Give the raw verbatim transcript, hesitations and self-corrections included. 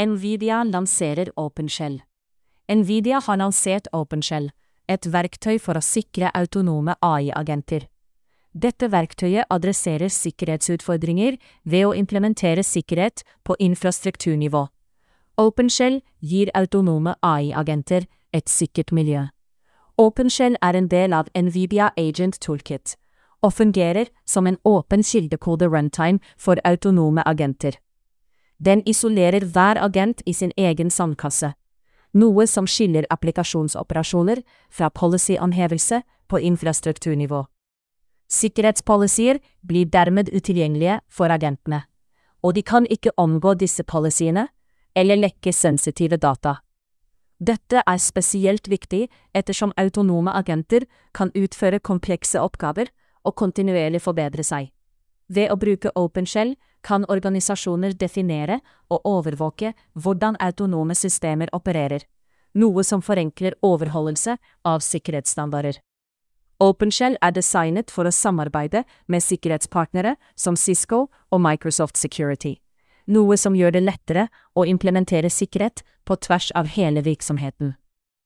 Nvidia lanserer OpenShell. Nvidia har lansert OpenShell, et verktøy for å sikre autonome A I-agenter. Dette verktøyet adresserer sikkerhetsutfordringer ved å implementere sikkerhet på infrastrukturnivå. OpenShell gir autonome A I-agenter et sikkert miljø. OpenShell er en del av Nvidia Agent Toolkit, og fungerer som en åpen kildekode runtime for autonome agenter. Den isolerer hver agent i sin egen sandkasse, noe som skiller applikasjonsoperasjoner fra policy-anhevelse på infrastrukturnivå. Sikkerhetspolicyer blir dermed utilgjengelige for agentene, og de kan ikke omgå disse policyene eller lekke sensitive data. Dette er spesielt viktig ettersom autonome agenter kan utføre komplekse oppgaver og kontinuerlig forbedre seg. Ved å bruke OpenShell kan organisasjoner definere og overvåke hvordan autonome systemer opererer, noe som forenkler overholdelse av sikkerhetsstandarder. OpenShell er designet for å samarbeide med sikkerhetspartnere som Cisco og Microsoft Security, noe som gjør det lettere å implementere sikkerhet på tvers av hele virksomheten.